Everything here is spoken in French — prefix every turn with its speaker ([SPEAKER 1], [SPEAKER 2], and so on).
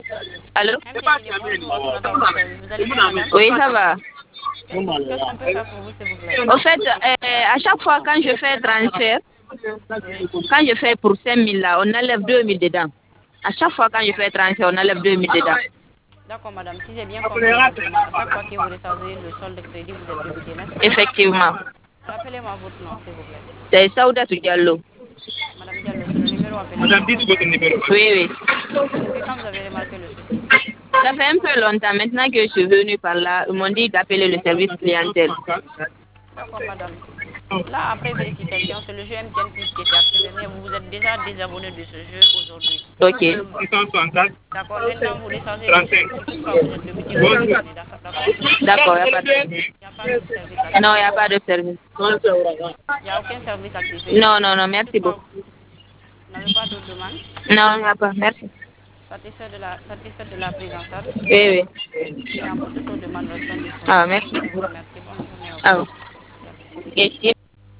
[SPEAKER 1] Allô?
[SPEAKER 2] Infirmier, bonjour, on attend votre service. Vous allez bien, madame?
[SPEAKER 1] Oui, ça va.
[SPEAKER 2] Qu'est-ce qu'on peut faire pour vous, s'il vous plaît?
[SPEAKER 1] Au fait, à chaque fois quand je fais transfert,
[SPEAKER 2] Oui.
[SPEAKER 1] quand je fais pour 5 000 là, on enlève 2 000 dedans. À chaque fois quand je fais transfert, on enlève 2 000 dedans.
[SPEAKER 2] D'accord, madame. Si j'ai bien compris votre demande, à chaque fois que vous rechargez le solde de crédit, vous êtes débité, n'est-ce pas?
[SPEAKER 1] Effectivement.
[SPEAKER 2] Rappelez-moi votre nom, s'il vous plaît.
[SPEAKER 1] C'est Saouda Diallo.
[SPEAKER 2] Madame Diallo, c'est le numéro appelé sur WhatsApp.
[SPEAKER 1] Oui, oui.
[SPEAKER 2] Depuis quand vous avez remarqué le souci?
[SPEAKER 1] Ça fait un peu longtemps maintenant que je suis venue par là. Ils m'ont dit d'appeler le service clientèle.
[SPEAKER 2] D'accord, madame. Là, après vérification, c'est le jeu MTN Plus qui était activé, mais vous êtes déjà désabonné de ce jeu aujourd'hui.
[SPEAKER 1] Ok.
[SPEAKER 2] D'accord, maintenant vous rechargez le solde. Si toutefois vous êtes débité, vous revenez. D'accord?
[SPEAKER 1] D'accord, il n'y a pas de
[SPEAKER 2] Il
[SPEAKER 1] service.
[SPEAKER 2] n'y a pas de service
[SPEAKER 1] Non, il
[SPEAKER 2] activé.
[SPEAKER 1] n'y a pas de service.
[SPEAKER 2] Il n'y a aucun service activé.
[SPEAKER 1] Non, non, non,
[SPEAKER 2] Si
[SPEAKER 1] merci
[SPEAKER 2] toutefois
[SPEAKER 1] beaucoup.
[SPEAKER 2] vous n'avez pas d'autres demandes,
[SPEAKER 1] Non, il n'y a pas. Merci.
[SPEAKER 2] satisfait de la prise en charge.
[SPEAKER 1] Oui, oui.
[SPEAKER 2] Sinon, pour toute autre demande, restons
[SPEAKER 1] Ah,
[SPEAKER 2] disponibles.
[SPEAKER 1] merci.
[SPEAKER 2] Je vous remercie. Bonne journée. Au
[SPEAKER 1] Ah,
[SPEAKER 2] revoir. Merci.
[SPEAKER 1] ok.